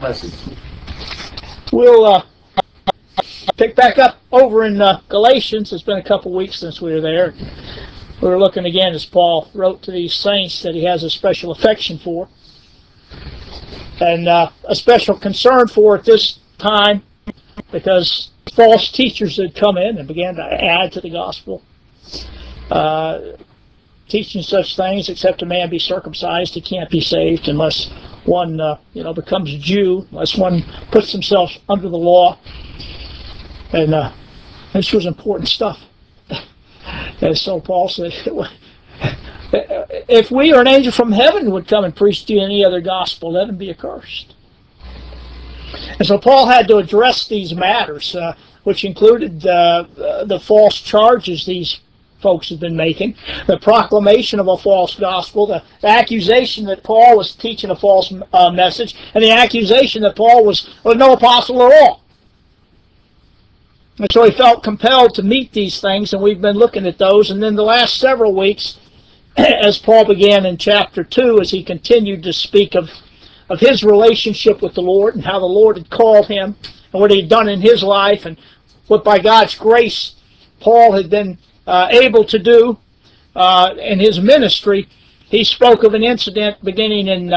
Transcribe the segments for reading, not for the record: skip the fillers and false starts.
message. We'll pick back up over in Galatians. It's been a couple weeks since we were there. We were looking again as Paul wrote to these saints that he has a special affection for and a special concern for at this time, because false teachers had come in and began to add to the gospel, teaching such things: except a man be circumcised, he can't be saved unless one becomes a Jew, unless one puts himself under the law. And this was important stuff. And so Paul said, if we or an angel from heaven would come and preach to you any other gospel, let him be accursed. And so Paul had to address these matters, which included the false charges these folks had been making, the proclamation of a false gospel, the accusation that Paul was teaching a false message, and the accusation that Paul was no apostle at all. And so he felt compelled to meet these things, and we've been looking at those. And then the last several weeks, as Paul began in chapter 2, as he continued to speak of his relationship with the Lord and how the Lord had called him and what he had done in his life and what by God's grace Paul had been able to do in his ministry, he spoke of an incident beginning in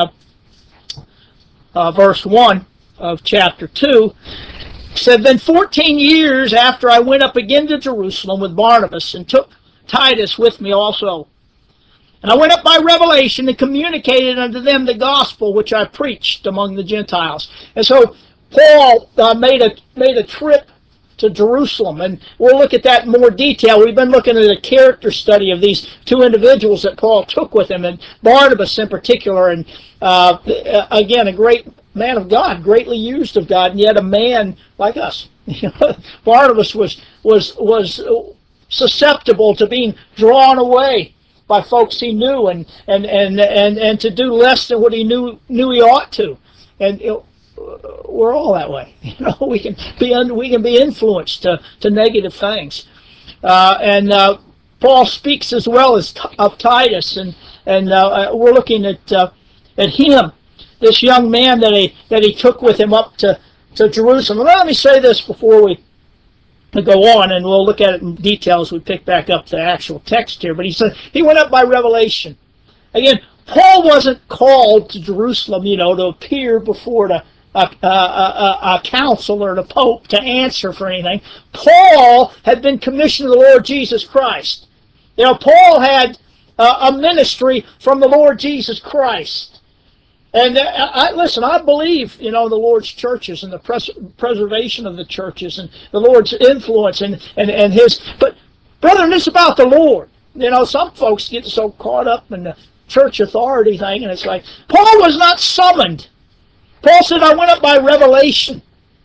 verse 1 of chapter 2. He said, "Then 14 years after I went up again to Jerusalem with Barnabas, and took Titus with me also. And I went up by revelation and communicated unto them the gospel which I preached among the Gentiles." And so Paul made a trip to Jerusalem, and we'll look at that in more detail. We've been looking at a character study of these two individuals that Paul took with him, and Barnabas in particular, and again, a great man of God, greatly used of God, and yet a man like us. Barnabas was susceptible to being drawn away by folks he knew, and to do less than what he knew he ought to, and we're all that way. We can be influenced to negative things, and Paul speaks as well as of Titus, and we're looking at him, this young man that he took with him up to Jerusalem. Let me say this before we go on, and we'll look at it in detail as we pick back up the actual text here. But he said he went up by revelation. Again, Paul wasn't called to Jerusalem, to appear before a council or the Pope to answer for anything. Paul had been commissioned of the Lord Jesus Christ. Paul had a ministry from the Lord Jesus Christ. And I believe, the Lord's churches and the preservation of the churches and the Lord's influence and his. But, brethren, it's about the Lord. Some folks get so caught up in the church authority thing, and it's like, Paul was not summoned. Paul said, I went up by revelation.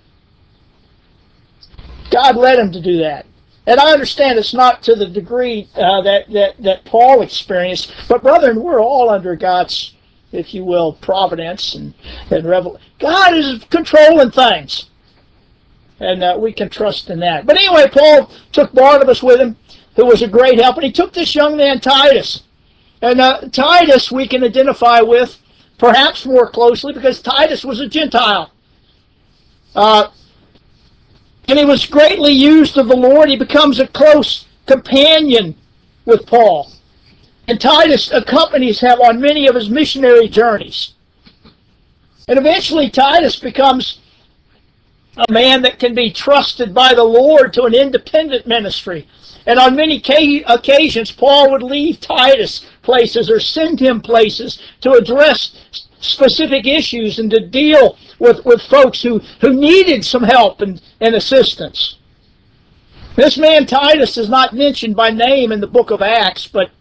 God led him to do that. And I understand it's not to the degree that Paul experienced, but, brethren, we're all under God's, if you will, providence and revelation. God is controlling things, and we can trust in that. But anyway, Paul took Barnabas with him, who was a great help, and he took this young man Titus. And Titus we can identify with perhaps more closely because Titus was a Gentile. And he was greatly used of the Lord. He becomes a close companion with Paul. And Titus accompanies him on many of his missionary journeys. And eventually Titus becomes a man that can be trusted by the Lord to an independent ministry. And on many occasions, Paul would leave Titus places or send him places to address specific issues and to deal with folks who needed some help and assistance. This man Titus is not mentioned by name in the book of Acts, but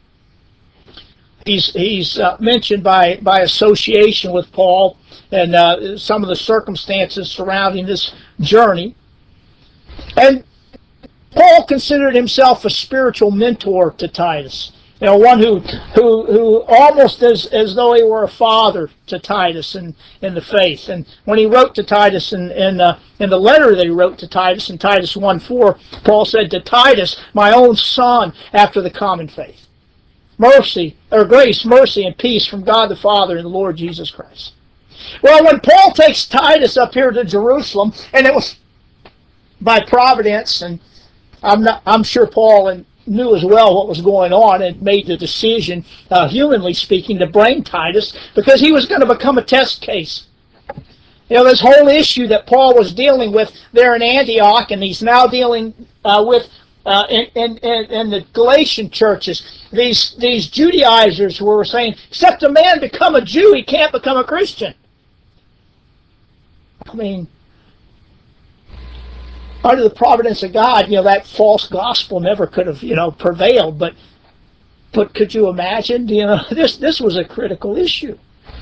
he's mentioned by association with Paul and some of the circumstances surrounding this journey. And Paul considered himself a spiritual mentor to Titus. One who almost as though he were a father to Titus in the faith. And when he wrote to Titus in the letter that he wrote to Titus in Titus 1:4, Paul said to Titus, my own son after the common faith. Grace, mercy, and peace from God the Father and the Lord Jesus Christ. Well, when Paul takes Titus up here to Jerusalem, and it was by providence, and I'm sure Paul knew as well what was going on and made the decision, humanly speaking, to bring Titus because he was going to become a test case. You know, this whole issue that Paul was dealing with there in Antioch, and he's now dealing with in the Galatian churches, these Judaizers who were saying, except a man become a Jew, he can't become a Christian. I mean, under the providence of God, that false gospel never could have, prevailed. But could you imagine? This was a critical issue.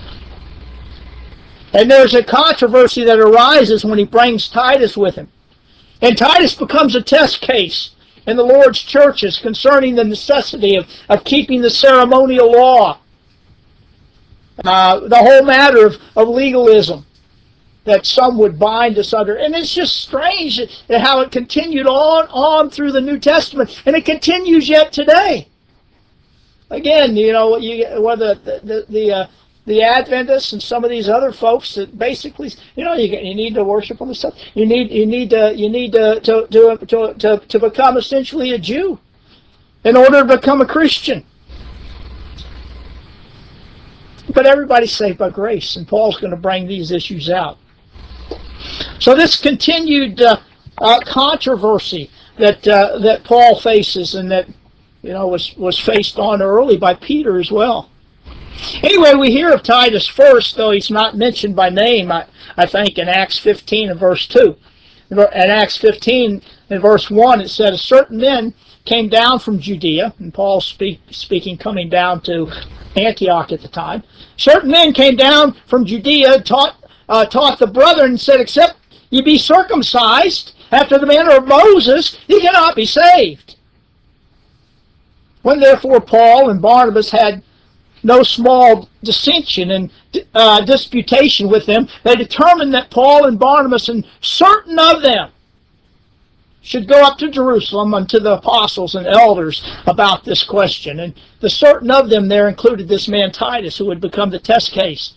And there's a controversy that arises when he brings Titus with him. And Titus becomes a test case in the Lord's churches concerning the necessity of keeping the ceremonial law. The whole matter of legalism that some would bind us under. And it's just strange how it continued on through the New Testament. And it continues yet today. Again, whether the Adventists and some of these other folks that basically, you need to worship them and stuff. You need to become essentially a Jew in order to become a Christian. But everybody's saved by grace, and Paul's going to bring these issues out. So this continued controversy that Paul faces, and that was faced on early by Peter as well. Anyway, we hear of Titus first, though he's not mentioned by name, I think, in Acts 15 and verse 2. In Acts 15 and verse 1, it said, certain men came down from Judea, and Paul speaking coming down to Antioch at the time. Certain men came down from Judea, taught the brethren, and said, except ye be circumcised after the manner of Moses, ye cannot be saved. When therefore Paul and Barnabas had no small dissension and disputation with them, they determined that Paul and Barnabas and certain of them should go up to Jerusalem unto the apostles and elders about this question. And the certain of them there included this man Titus, who would become the test case.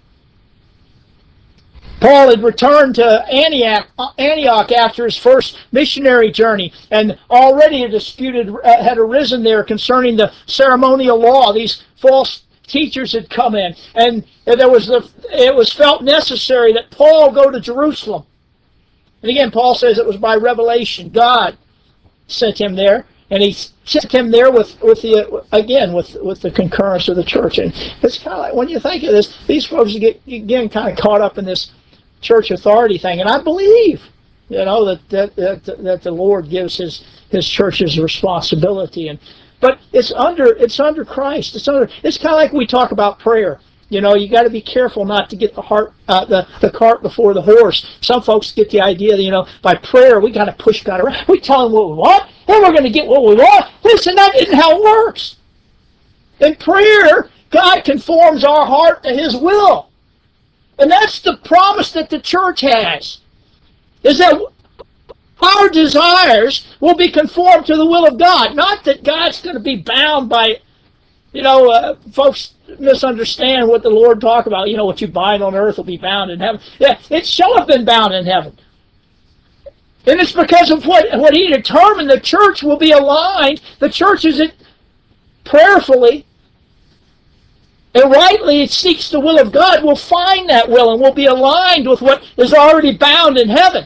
Paul had returned to Antioch after his first missionary journey, and already a dispute had arisen there concerning the ceremonial law. These false teachers had come in, and it was felt necessary that Paul go to Jerusalem. And again, Paul says it was by revelation. God sent him there, and he sent him there with the concurrence of the church. And it's kind of like, when you think of this, these folks get again kind of caught up in this church authority thing, and I believe, that the Lord gives his churches responsibility, but it's under Christ. It's kind of like we talk about prayer. You got to be careful not to get the cart before the horse. Some folks get the idea that by prayer we got to push God around. We tell him what we want, and we're going to get what we want. Listen, that isn't how it works. In prayer, God conforms our heart to His will. And that's the promise that the church has, is that our desires will be conformed to the will of God. Not that God's going to be bound by, folks misunderstand what the Lord talked about. What you bind on earth will be bound in heaven. Yeah, it shall have been bound in heaven. And it's because of what He determined. The church will be aligned. The church is prayerfully and rightly it seeks the will of God, will find that will and will be aligned with what is already bound in heaven.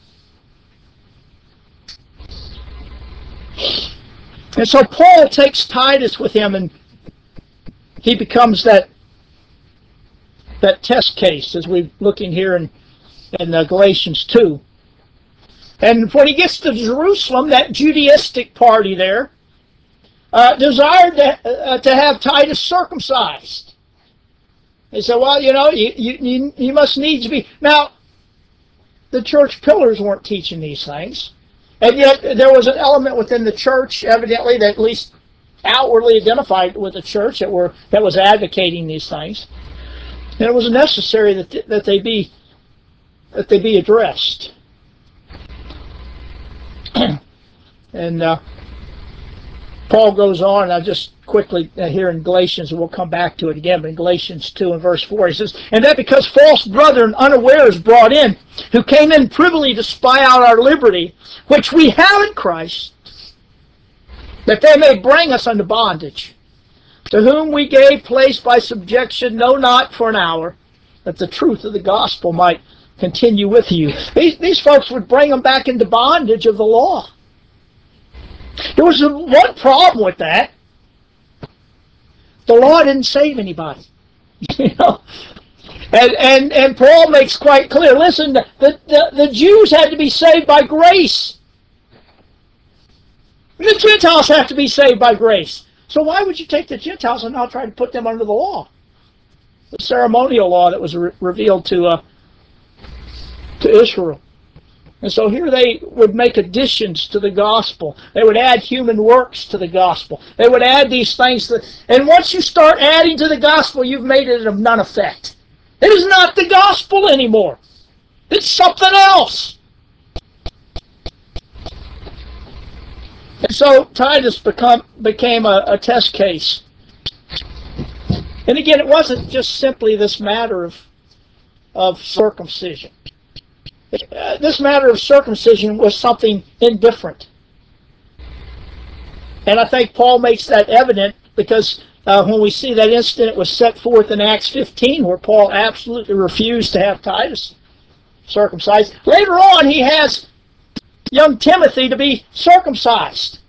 And so Paul takes Titus with him, and he becomes that test case, as we're looking here in Galatians 2. And when he gets to Jerusalem, that Judaistic party there desired to have Titus circumcised. They said, well, you must needs be. Now, the church pillars weren't teaching these things. And yet there was an element within the church, evidently, that at least outwardly identified with the church that was advocating these things. And it was necessary that they be addressed. And Paul goes on, and I just quickly here in Galatians, and we'll come back to it again, but in Galatians 2 and verse 4, he says, "And that because false brethren unawares brought in, who came in privily to spy out our liberty, which we have in Christ, that they may bring us unto bondage, to whom we gave place by subjection, no not for an hour, that the truth of the gospel might continue with you." These folks would bring them back into bondage of the law. There was one problem with that. The law didn't save anybody. You know? And Paul makes quite clear, listen, the Jews had to be saved by grace. The Gentiles have to be saved by grace. So why would you take the Gentiles and not try to put them under the law? The ceremonial law that was revealed to Israel. And so here they would make additions to the gospel. They would add human works to the gospel. They would add these things. And once you start adding to the gospel, you've made it of none effect. It is not the gospel anymore. It's something else. And so Titus became a test case. And again, it wasn't just simply this matter of circumcision. This matter of circumcision was something indifferent. And I think Paul makes that evident because when we see that incident, it was set forth in Acts 15, where Paul absolutely refused to have Titus circumcised. Later on, he has young Timothy to be circumcised.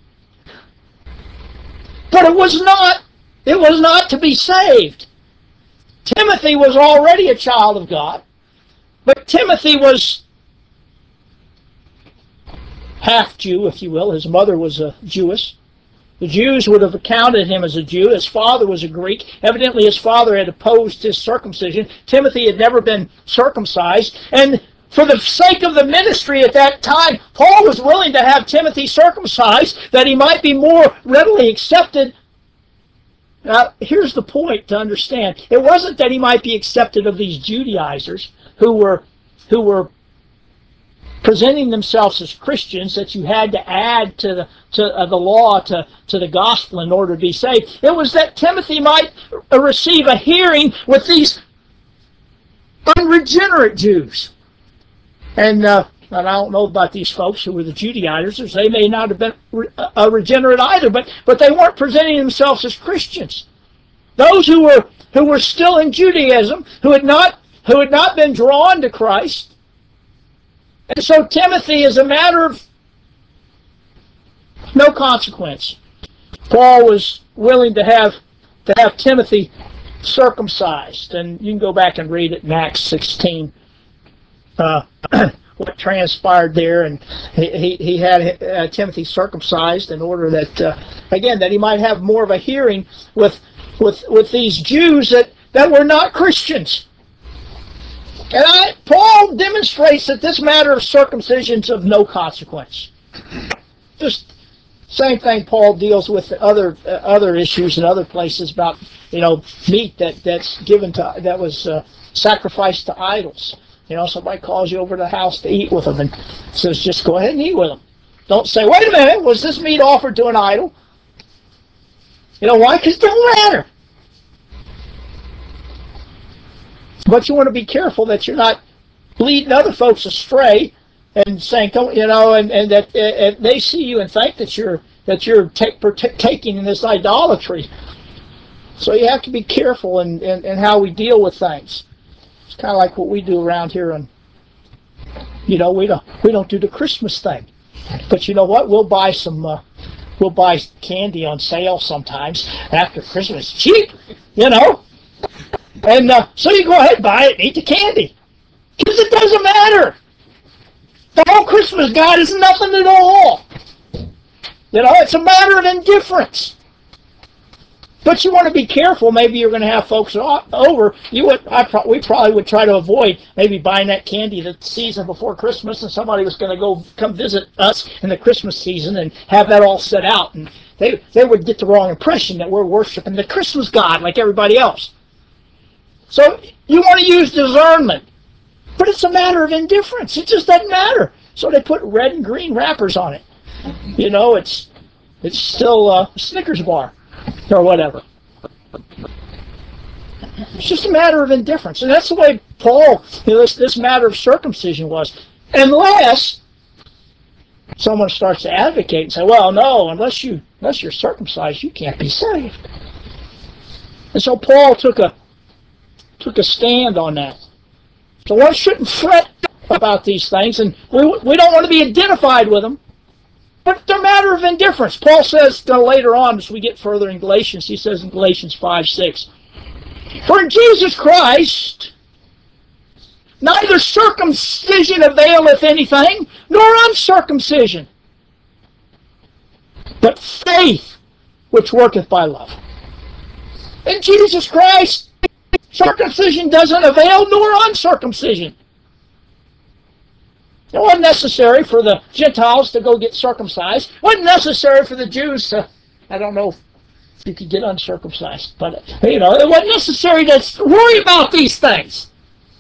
But it was not to be saved. Timothy was already a child of God. But Timothy was half Jew, if you will. His mother was a Jewess. The Jews would have accounted him as a Jew. His father was a Greek. Evidently, his father had opposed his circumcision. Timothy had never been circumcised. And for the sake of the ministry at that time, Paul was willing to have Timothy circumcised that he might be more readily accepted. Now, here's the point to understand. It wasn't that he might be accepted of these Judaizers who were presenting themselves as Christians, that you had to add to the law to the gospel in order to be saved. It was that Timothy might receive a hearing with these unregenerate Jews. And I don't know about these folks who were the Judaizers. They may not have been regenerate either, but they weren't presenting themselves as Christians. Those who were still in Judaism, who had not been drawn to Christ. And so Timothy is a matter of no consequence. Paul was willing to have Timothy circumcised. And you can go back and read it in Acts 16. What transpired there, and he had Timothy circumcised in order that, again, that he might have more of a hearing with these Jews that were not Christians. And Paul demonstrates that this matter of circumcision is of no consequence. Just same thing Paul deals with other issues in other places about meat that's given that was sacrificed to idols. Somebody calls you over to the house to eat with them and says, just go ahead and eat with them. Don't say, wait a minute, was this meat offered to an idol? You know why? Because it don't matter. But you want to be careful that you're not leading other folks astray and saying, and that they see you and think that you're partaking in this idolatry. So you have to be careful in how we deal with things. It's kind of like what we do around here, and we don't do the Christmas thing. But you know what? We'll buy candy on sale sometimes after Christmas, cheap, And so you go ahead and buy it and eat the candy. Because it doesn't matter. The whole Christmas God is nothing at all. It's a matter of indifference. But you want to be careful. Maybe you're going to have folks over. We probably would try to avoid maybe buying that candy the season before Christmas, and somebody was going to come visit us in the Christmas season and have that all set out. And they would get the wrong impression that we're worshiping the Christmas God like everybody else. So you want to use discernment. But it's a matter of indifference. It just doesn't matter. So they put red and green wrappers on it. It's still a Snickers bar. or whatever. It's just a matter of indifference. And that's the way Paul, this matter of circumcision was. Unless someone starts to advocate and say, well, no, unless you're circumcised, you can't be saved. And so Paul took a stand on that. So one shouldn't fret about these things, and we don't want to be identified with them. But they're a matter of indifference. Paul says later on, as we get further in Galatians, he says in Galatians 5:6, for in Jesus Christ neither circumcision availeth anything, nor uncircumcision, but faith which worketh by love. In Jesus Christ, circumcision doesn't avail, nor uncircumcision. It wasn't necessary for the Gentiles to go get circumcised. It wasn't necessary for the Jews to, I don't know if you could get uncircumcised, but it wasn't necessary to worry about these things.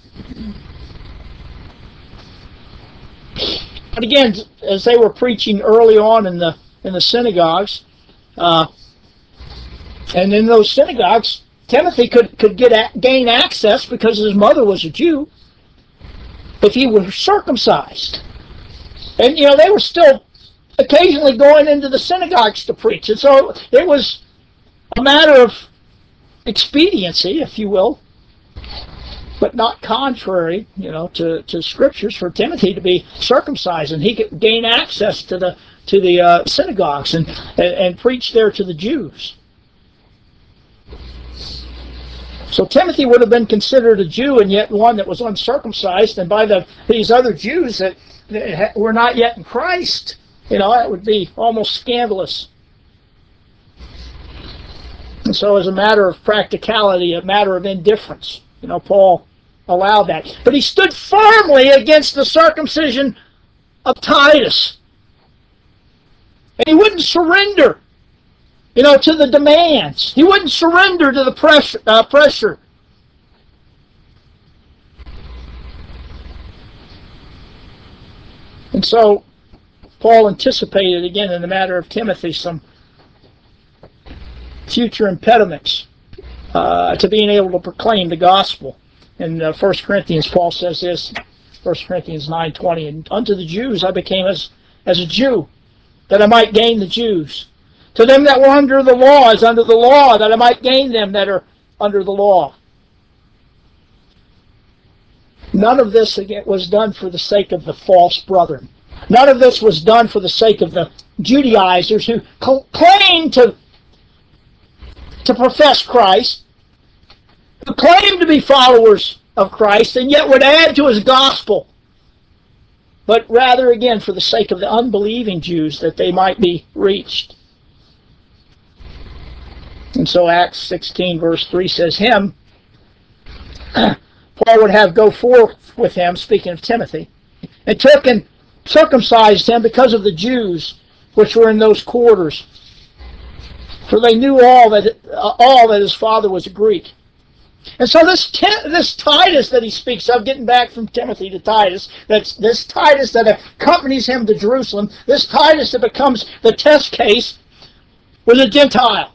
But again, as they were preaching early on in the synagogues, and in those synagogues, Timothy could gain access because his mother was a Jew if he was circumcised. And they were still occasionally going into the synagogues to preach, and so it was a matter of expediency, if you will, but not contrary, to scriptures, for Timothy to be circumcised, and he could gain access to the synagogues and preach there to the Jews. So Timothy would have been considered a Jew, and yet one that was uncircumcised, and by these other Jews that were not yet in Christ, that would be almost scandalous. And so as a matter of practicality, a matter of indifference, Paul allowed that. But he stood firmly against the circumcision of Titus. And he wouldn't surrender, to the demands. He wouldn't surrender to the pressure. And so Paul anticipated, again, in the matter of Timothy, some future impediments to being able to proclaim the gospel. In 1 Corinthians, Paul says this, 1 Corinthians 9:20, and unto the Jews I became as a Jew, that I might gain the Jews. To them that were under the law, as under the law, that I might gain them that are under the law. None of this, again, was done for the sake of the false brethren. None of this was done for the sake of the Judaizers who claimed to profess Christ, who claimed to be followers of Christ, and yet would add to his gospel. But rather, again, for the sake of the unbelieving Jews, that they might be reached. And so Acts 16 verse 3 says, him, Paul would have go forth with him, speaking of Timothy, and took and circumcised him because of the Jews which were in those quarters. For they knew all that his father was a Greek. And so this Titus that he speaks of, getting back from Timothy to Titus, that's this Titus that accompanies him to Jerusalem, this Titus that becomes the test case, was a Gentile.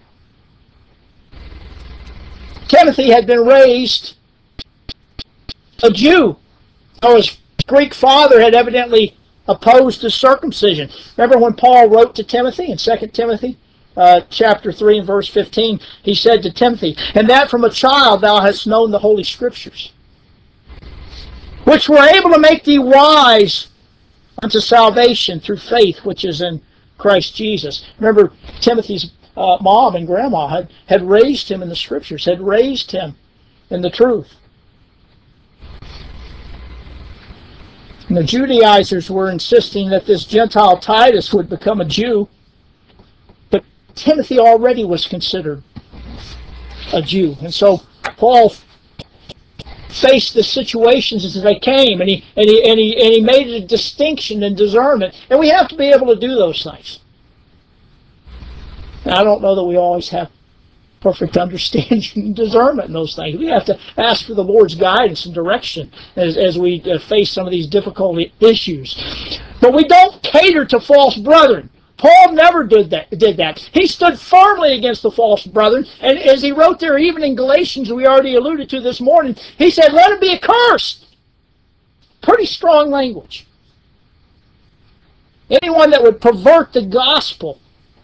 Timothy had been raised a Jew, though his Greek father had evidently opposed his circumcision. Remember when Paul wrote to Timothy in 2 Timothy chapter 3 and verse 15, he said to Timothy, and that from a child thou hast known the Holy Scriptures, which were able to make thee wise unto salvation through faith which is in Christ Jesus. Remember, Timothy's mom and grandma had raised him in the Scriptures, had raised him in the truth. And the Judaizers were insisting that this Gentile Titus would become a Jew, but Timothy already was considered a Jew. And so Paul faced the situations as they came, and he made a distinction and discernment. And we have to be able to do those things. Now, I don't know that we always have perfect understanding and discernment in those things. We have to ask for the Lord's guidance and direction as we face some of these difficult issues. But we don't cater to false brethren. Paul never did that. He stood firmly against the false brethren. And as he wrote there, even in Galatians, we already alluded to this morning, he said, let him be accursed. Pretty strong language. Anyone that would pervert the gospel.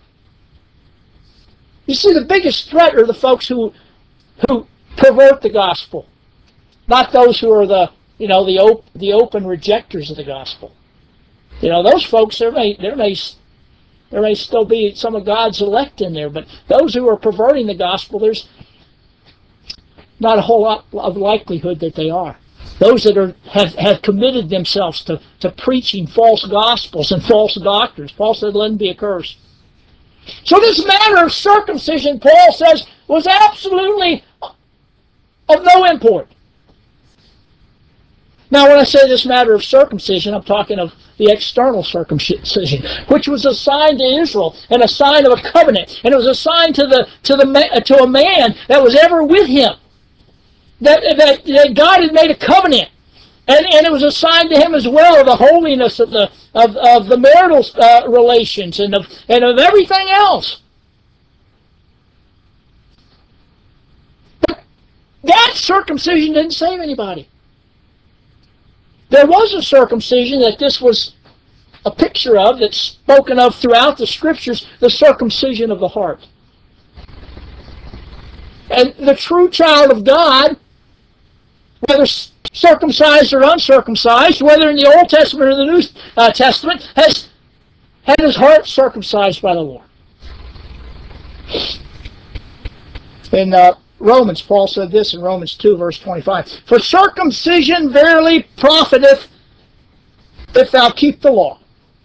You see, the biggest threat are the folks who pervert the gospel, not those who are the open rejectors of the gospel. Those folks, there may still be some of God's elect in there, but those who are perverting the gospel, there's not a whole lot of likelihood that they are. Those that have committed themselves to preaching false gospels and false doctrines. Paul said, let them be accursed. So this matter of circumcision, Paul says, was absolutely of no import. Now, when I say this matter of circumcision, I'm talking of the external circumcision, which was a sign to Israel and a sign of a covenant, and it was a sign to a man that was ever with him, that God had made a covenant, and it was a sign to him as well of the holiness of the marital relations and of everything else. But that circumcision didn't save anybody. There was a circumcision that this was a picture of, that's spoken of throughout the Scriptures, the circumcision of the heart. And the true child of God, whether circumcised or uncircumcised, whether in the Old Testament or the New Testament, has had his heart circumcised by the Lord. In Romans, Paul said this in Romans 2, verse 25. For circumcision verily profiteth if thou keep the law.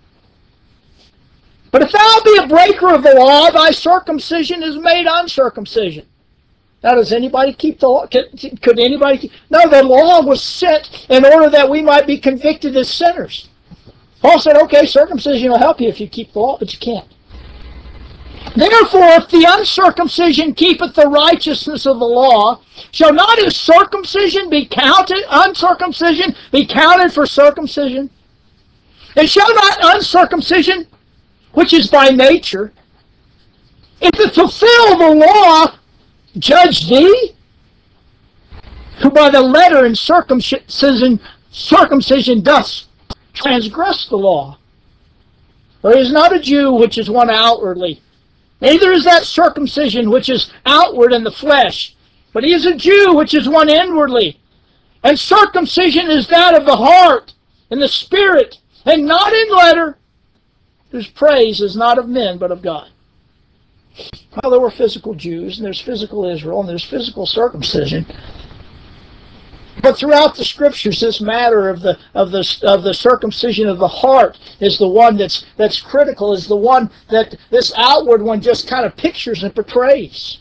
But if thou be a breaker of the law, thy circumcision is made uncircumcision. Now, does anybody keep the law? Could anybody keep? No, the law was sent in order that we might be convicted as sinners. Paul said, okay, circumcision will help you if you keep the law, but you can't. Therefore, if the uncircumcision keepeth the righteousness of the law, shall not his circumcision be counted, uncircumcision be counted for circumcision? And shall not uncircumcision, which is by nature, if it fulfill the law, judge thee, who by the letter in circumcision doth transgress the law? For he is not a Jew which is one outwardly, neither is that circumcision which is outward in the flesh, but he is a Jew which is one inwardly. And circumcision is that of the heart, and the spirit, and not in letter, whose praise is not of men, but of God. Well, there were physical Jews, and there's physical Israel, and there's physical circumcision. But throughout the Scriptures, this matter of the circumcision of the heart is the one that's critical, is the one that this outward one just kind of pictures and portrays.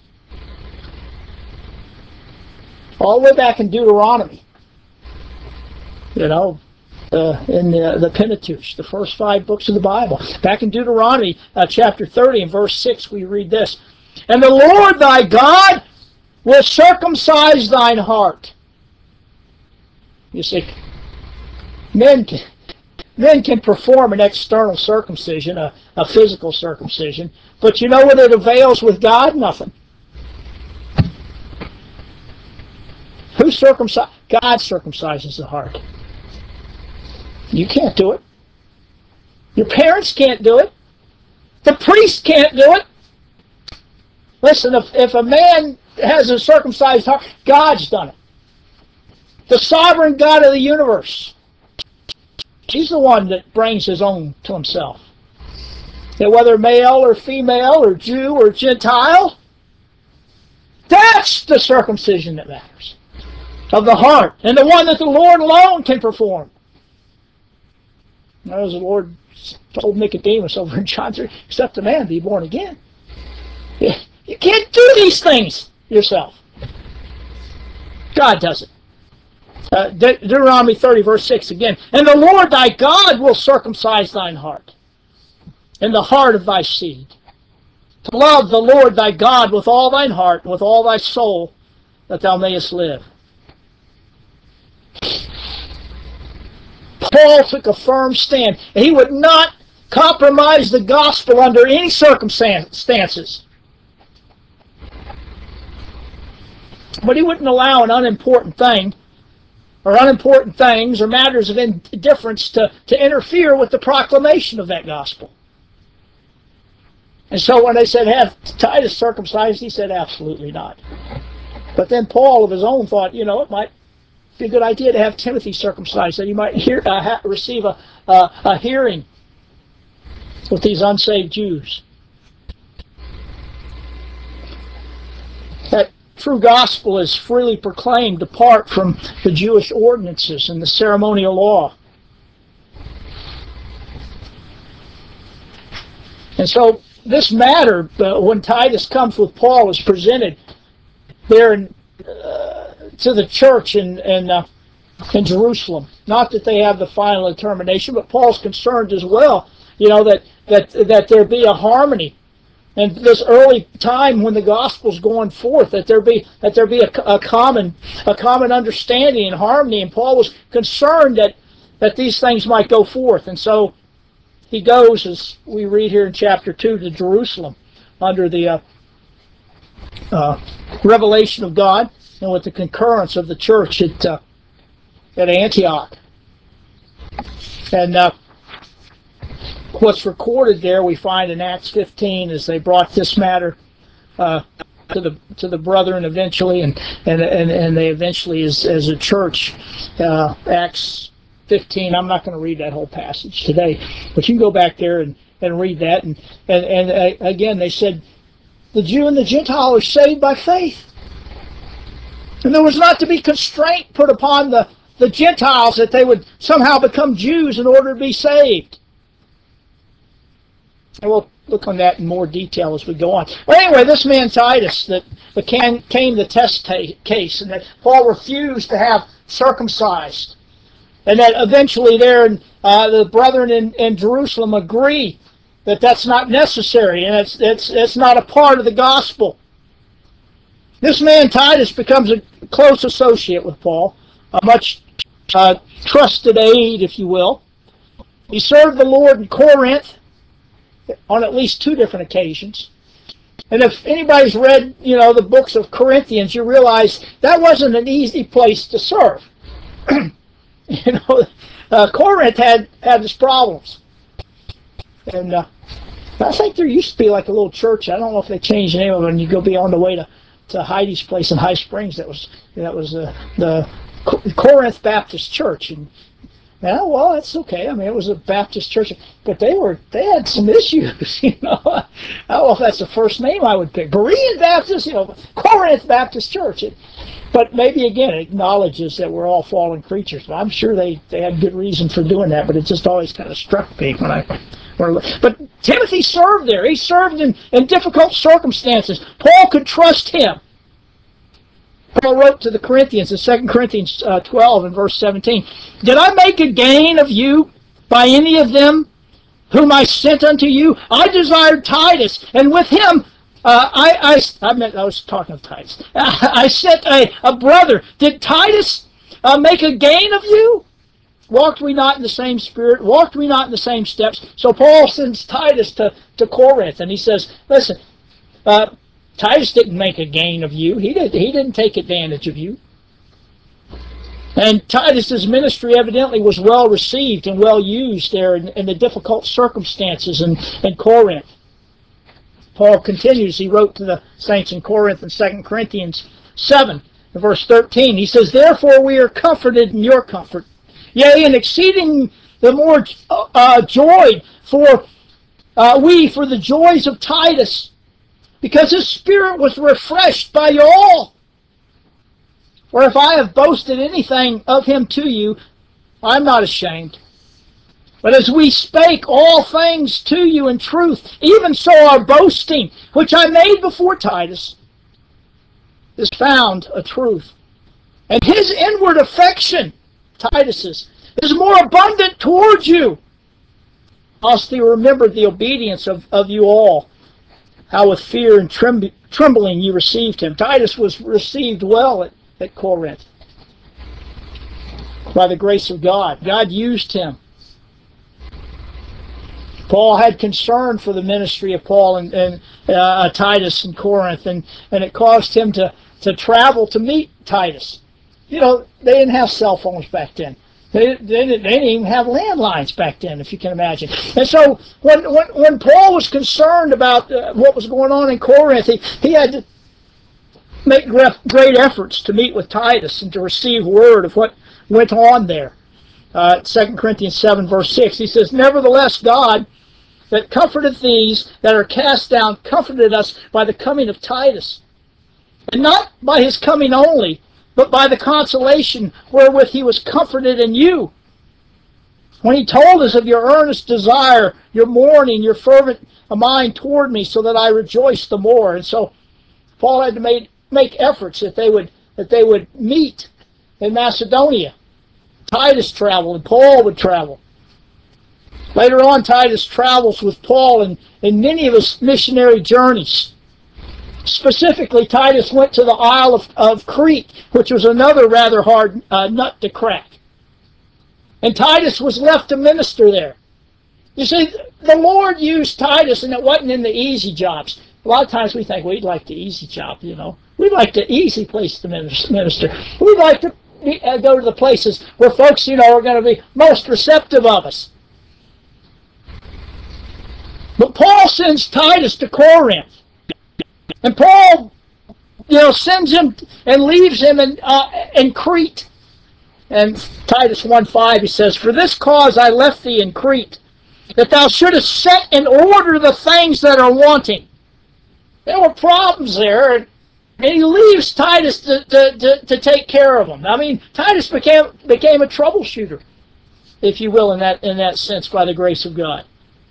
All the way back in Deuteronomy, in the Pentateuch, the first 5 books of the Bible. Back in Deuteronomy chapter 30 and verse 6, we read this. And the Lord thy God will circumcise thine heart. You see, men can perform an external circumcision, a physical circumcision, but you know what it avails with God? Nothing. Who circumcises? God circumcises the heart. You can't do it. Your parents can't do it. The priest can't do it. Listen, if a man has a circumcised heart, God's done it. The sovereign God of the universe. He's the one that brings his own to himself. And whether male or female or Jew or Gentile, that's the circumcision that matters. Of the heart. And the one that the Lord alone can perform. As the Lord told Nicodemus over in John 3, except a man be born again. You can't do these things yourself. God does it. Deuteronomy 30, verse 6 again. And the Lord thy God will circumcise thine heart, and the heart of thy seed, to love the Lord thy God with all thine heart, and with all thy soul, that thou mayest live. Paul took a firm stand. He would not compromise the gospel under any circumstances. But he wouldn't allow an unimportant thing, or unimportant things, or matters of indifference to interfere with the proclamation of that gospel. And so when they said, have Titus circumcised, he said, absolutely not. But then Paul, of his own, thought, it might be a good idea to have Timothy circumcised, that he might receive a hearing with these unsaved Jews. That true gospel is freely proclaimed apart from the Jewish ordinances and the ceremonial law. And so this matter, when Titus comes with Paul, is presented there to the church in Jerusalem. Not that they have the final determination, but Paul's concerned as well, that there be a harmony. And this early time when the gospel's going forth, that there be a common understanding and harmony. And Paul was concerned that these things might go forth. And so he goes, as we read here in chapter 2, to Jerusalem under the revelation of God and with the concurrence of the church at Antioch. And what's recorded there we find in Acts 15 as they brought this matter to the brethren eventually, and they eventually as a church, Acts 15. I'm not going to read that whole passage today, but you can go back there and read that. And again, they said the Jew and the Gentile are saved by faith, and there was not to be constraint put upon the Gentiles that they would somehow become Jews in order to be saved. And we'll look on that in more detail as we go on. But anyway, this man Titus that became the test case, and that Paul refused to have circumcised, and that eventually there the brethren in Jerusalem agree that that's not necessary, and it's not a part of the gospel. This man Titus becomes a close associate with Paul, a much trusted aide, if you will. He served the Lord in Corinth on at least 2 different occasions. And if anybody's read, the books of Corinthians, you realize that wasn't an easy place to serve. Corinth had its problems. And I think there used to be like a little church. I don't know if they changed the name of it, and you go be on the way to Heidi's place in High Springs. That was the Corinth Baptist Church. And well, that's okay. I mean, it was a Baptist church, but they had some issues. I don't know if that's the first name I would pick. Berean Baptist, Corinth Baptist Church. But maybe again, it acknowledges that we're all fallen creatures. But I'm sure they had good reason for doing that. But it just always kind of struck me but Timothy served there. He served in difficult circumstances. Paul could trust him. Paul wrote to the Corinthians in 2 Corinthians 12 and verse 17, "Did I make a gain of you by any of them whom I sent unto you? I desired Titus, and with him I was talking of Titus. I sent a brother. Did Titus make a gain of you? Walked we not in the same spirit? Walked we not in the same steps?" So Paul sends Titus to Corinth, and he says, listen, Titus didn't make a gain of you. He didn't take advantage of you. And Titus's ministry evidently was well received and well used there in the difficult circumstances in Corinth. Paul continues. He wrote to the saints in Corinth in 2 Corinthians 7, verse 13. He says, "Therefore we are comforted in your comfort, yea, and exceeding the more joyed for the joys of Titus, because his spirit was refreshed by you all. For if I have boasted anything of him to you, I am not ashamed. But as we spake all things to you in truth, even so our boasting, which I made before Titus, is found a truth. And his inward affection," Titus's, "is more abundant towards you, whilst he remembered the obedience of you all, how with fear and trembling you received him." Titus was received well at Corinth by the grace of God. God used him. Paul had concern for the ministry of Paul and Titus in Corinth, and it caused him to travel to meet Titus. You know, they didn't have cell phones back then. They didn't even have landlines back then, if you can imagine. And so when Paul was concerned about what was going on in Corinth, he had to make great efforts to meet with Titus and to receive word of what went on there. 2 Corinthians 7, verse 6, he says, "Nevertheless, God, that comforteth these that are cast down, comforted us by the coming of Titus. And not by his coming only, but by the consolation wherewith he was comforted in you. When he told us of your earnest desire, your mourning, your fervent mind toward me, so that I rejoiced the more." And so Paul had to make efforts that they would meet in Macedonia. Titus traveled, and Paul would travel. Later on, Titus travels with Paul in many of his missionary journeys. Specifically, Titus went to the Isle of Crete, which was another rather hard nut to crack. And Titus was left to minister there. You see, the Lord used Titus, and it wasn't in the easy jobs. A lot of times we think, we'd like the easy job, you know. We'd like the easy place to minister. We'd like to go to the places where folks, you know, are going to be most receptive of us. But Paul sends Titus to Corinth. And Paul, you know, sends him and leaves him in Crete. And Titus 1:5, he says, "For this cause I left thee in Crete, that thou shouldest set in order the things that are wanting." There were problems there, and he leaves Titus to take care of them. I mean, Titus became a troubleshooter, if you will, in that sense, by the grace of God.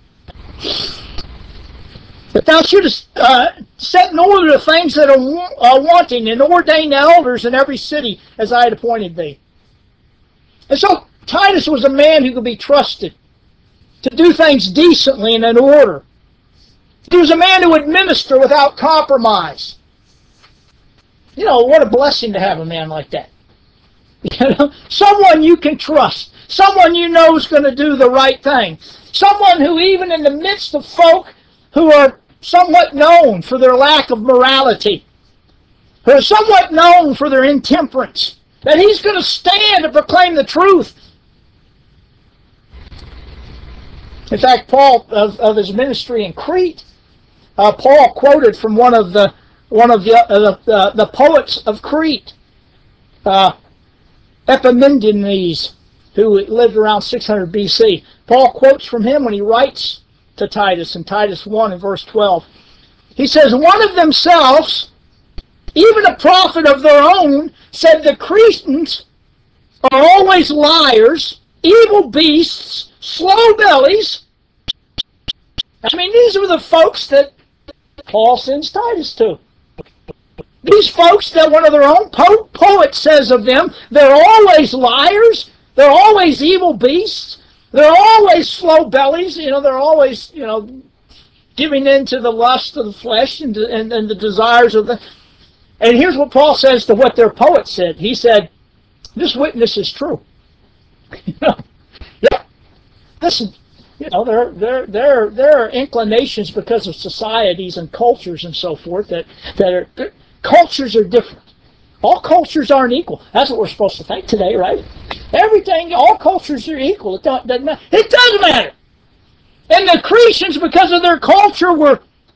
"That thou shouldest set in order the things that are wanting, and ordain elders in every city, as I had appointed thee." And so Titus was a man who could be trusted to do things decently and in order. He was a man who would minister without compromise. You know, what a blessing to have a man like that. You know, someone you can trust, someone you know is going to do the right thing, someone who, even in the midst of folk who are somewhat known for their lack of morality, who are somewhat known for their intemperance, that he's going to stand and proclaim the truth. In fact, Paul, of his ministry in Crete, Paul quoted from one of the poets of Crete, Epimenides, who lived around 600 BC. Paul quotes from him when he writes to Titus in Titus 1 and verse 12. He says, "One of themselves, even a prophet of their own, said the Cretans are always liars, evil beasts, slow bellies." I mean, these are the folks that Paul sends Titus to. These folks that one of their own poets says of them, they're always liars, they're always evil beasts, they're always slow bellies, you know, they're always, you know, giving in to the lust of the flesh and the desires of the... And here's what Paul says to what their poet said. He said, "This witness is true." Yeah, listen, you know, there are inclinations because of societies and cultures and so forth that are... Cultures are different. All cultures aren't equal. That's what we're supposed to think today, right? Everything, all cultures are equal. It doesn't matter. It doesn't matter. And the Cretans, because of their culture,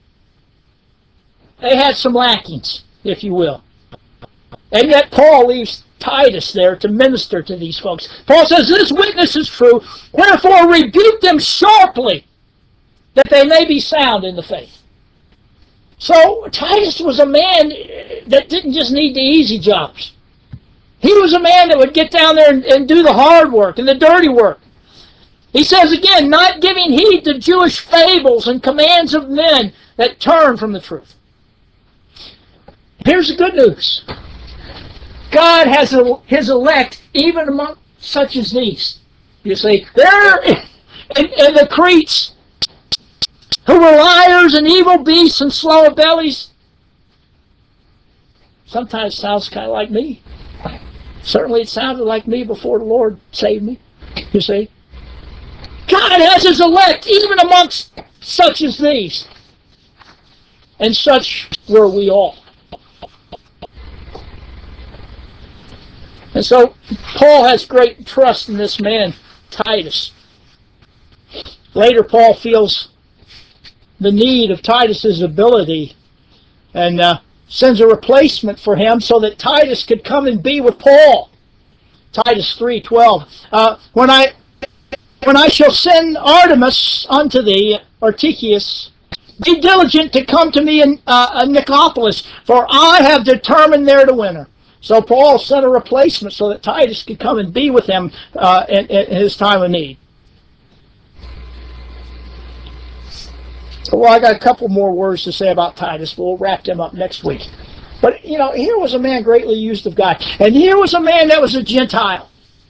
they had some lackings, if you will. And yet Paul leaves Titus there to minister to these folks. Paul says, "This witness is true, wherefore rebuke them sharply, that they may be sound in the faith." So Titus was a man that didn't just need the easy jobs. He was a man that would get down there and do the hard work and the dirty work. He says again, "Not giving heed to Jewish fables and commands of men that turn from the truth." Here's the good news. God has his elect even among such as these. You see, there in the Cretes, who were liars and evil beasts and slow of bellies. Sometimes sounds kind of like me. Certainly it sounded like me before the Lord saved me, you see. God has his elect, even amongst such as these. And such were we all. And so Paul has great trust in this man, Titus. Later, Paul feels the need of Titus's ability and sends a replacement for him so that Titus could come and be with Paul. Titus 3:12. When I shall send Artemas unto thee, or Tychicus, be diligent to come to me in Nicopolis, for I have determined there to winter. So Paul sent a replacement so that Titus could come and be with him in his time of need. Well, I got a couple more words to say about Titus, but we'll wrap them up next week. But, here was a man greatly used of God. And here was a man that was a Gentile.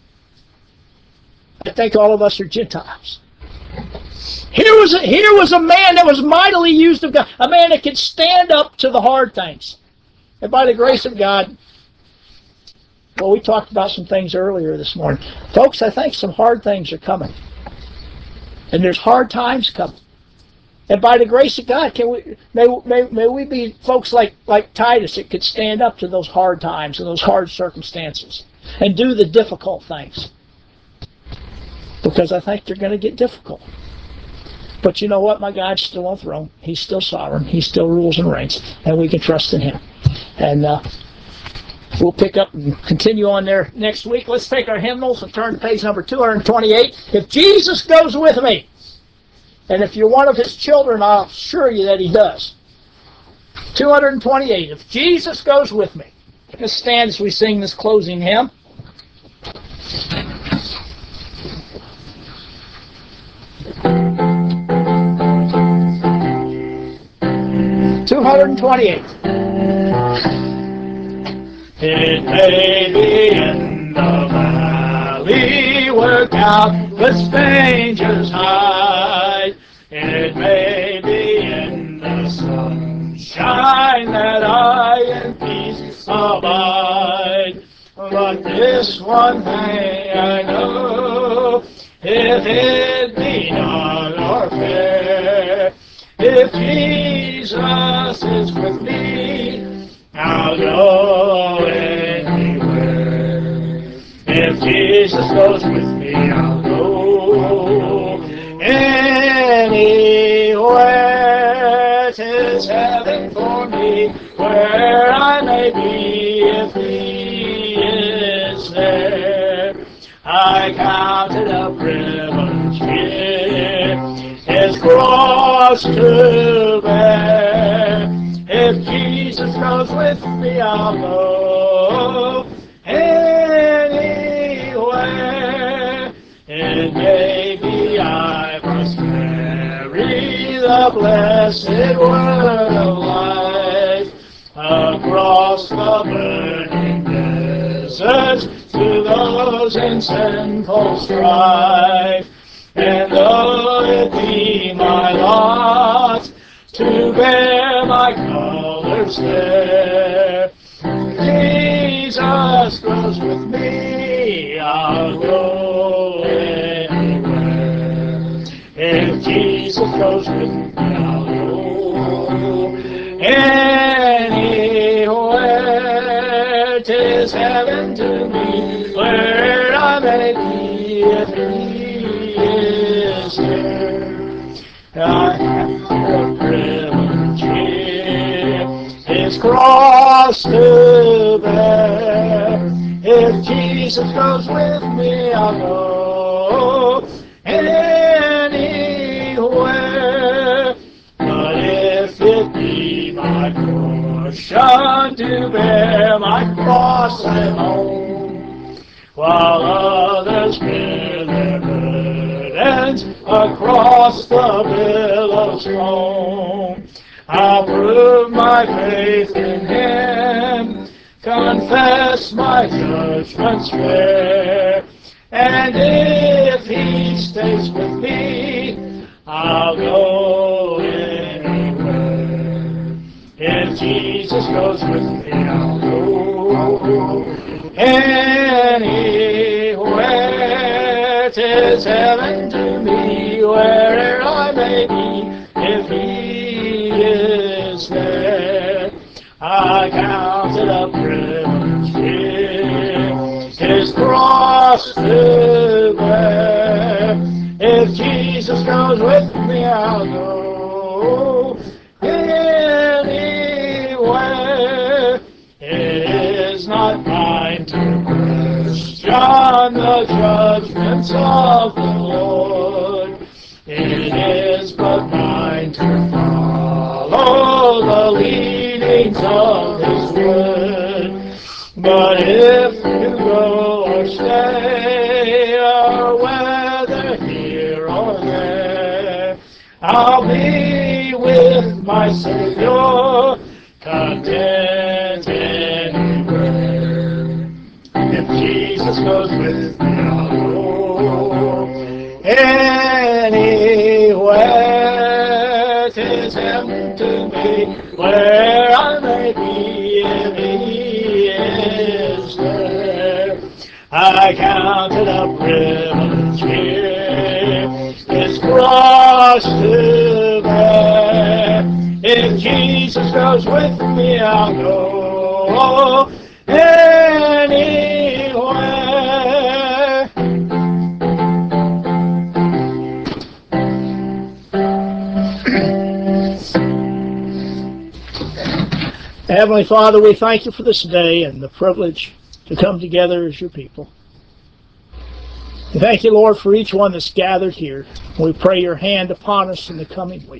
I think all of us are Gentiles. Here was a man that was mightily used of God. A man that could stand up to the hard things. And by the grace of God, well, we talked about some things earlier this morning. Folks, I think some hard things are coming. And there's hard times coming. And by the grace of God, may we be folks like Titus that could stand up to those hard times and those hard circumstances and do the difficult things. Because I think they're going to get difficult. But you know what? My God's still on the throne. He's still sovereign. He still rules and reigns. And we can trust in him. And we'll pick up and continue on there next week. Let's take our hymnals and turn to page number 228. If Jesus goes with me. And if you're one of his children, I'll assure you that he does. 228. If Jesus goes with me. Let's stand as we sing this closing hymn. 228. It may be in the valley where countless dangers hide. It may be in the sunshine that I in peace abide. But this one thing I know, if it be not or fair, if Jesus is with me, I'll go anywhere. If Jesus goes with me, I'll go anywhere. 'Tis heaven for me, where I may be if he is there. I counted a privilege here, his cross to bear. If Jesus goes with me, I'll go anywhere. It may be I must carry the blessed word of life across the burning deserts to those in sinful strife. And though it be my lot to bear my colors there, Jesus goes with me, I'll go anywhere. If Jesus goes with me, I'll go anywhere. 'Tis heaven to me, where I may be if he is there. I have the privilege here, his cross to bear. If Jesus goes with me, I'll go anywhere. But if it be my portion to bear my cross alone, while others bear their burdens across the billows foam, I'll prove my faith in him, confess my judgments fair, and if he stays with me, I'll go anywhere. If Jesus goes with me, I'll go anywhere. is heaven to me, where'er I may be, if He is there. I count it a privilege, His cross to bear. If Jesus goes with me, I'll go anywhere. It is not mine to question the judgments of the Lord. It is but mine to follow the leadings of His word. But if you go or stay, or whether here or there, I'll be with my Savior, content anywhere. If Jesus goes with me, I'll go anywhere. 'Tis heaven to me, where I may be, if He is there. I count it a privilege here, His cross to bear. If Jesus goes with me, I'll go anywhere. Heavenly Father, we thank you for this day and the privilege to come together as your people. We thank you, Lord, for each one that's gathered here. We pray your hand upon us in the coming week.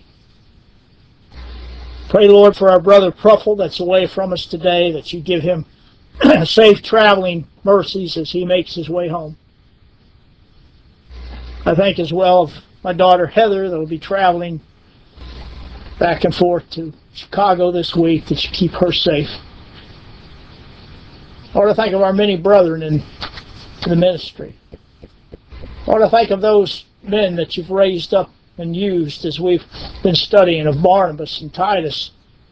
Pray, Lord, for our brother Pruffle that's away from us today, that you give him safe traveling mercies as he makes his way home. I thank as well of my daughter Heather that will be traveling back and forth to Chicago this week, that you keep her safe. Lord, I think of our many brethren in the ministry. Lord, I think of those men that you've raised up and used as we've been studying of Barnabas and Titus.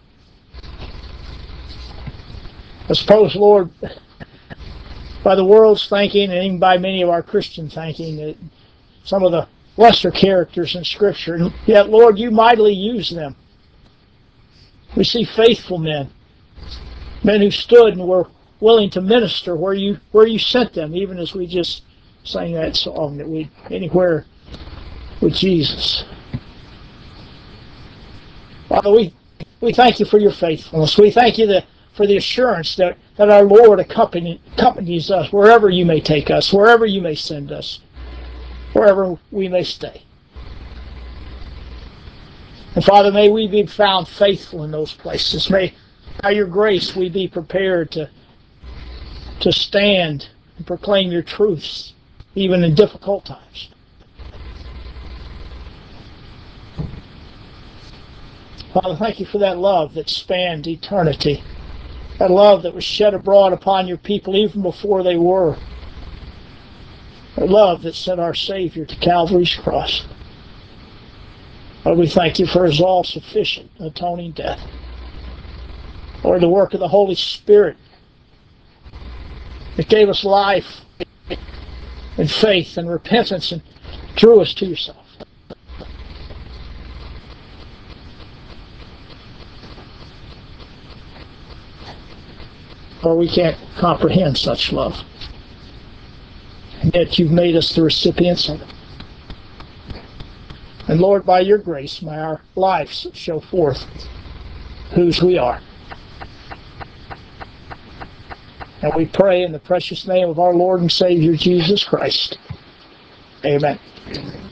I suppose, Lord, by the world's thinking and even by many of our Christian thinking, that some of the lesser characters in Scripture, and yet, Lord, you mightily use them. We see faithful men, men who stood and were willing to minister where you sent them, even as we just sang that song, that we anywhere with Jesus. Father, we thank you for your faithfulness. We thank you for the assurance that our Lord accompanies us wherever you may take us, wherever you may send us, wherever we may stay. And Father, may we be found faithful in those places. May, by your grace, we be prepared to stand and proclaim your truths, even in difficult times. Father, thank you for that love that spanned eternity, that love that was shed abroad upon your people even before they were, that love that sent our Savior to Calvary's cross. Lord, we thank you for his all-sufficient atoning death. Lord, the work of the Holy Spirit that gave us life and faith and repentance and drew us to yourself. Lord, we can't comprehend such love. And yet you've made us the recipients of it. And Lord, by your grace, may our lives show forth whose we are. And we pray in the precious name of our Lord and Savior, Jesus Christ. Amen.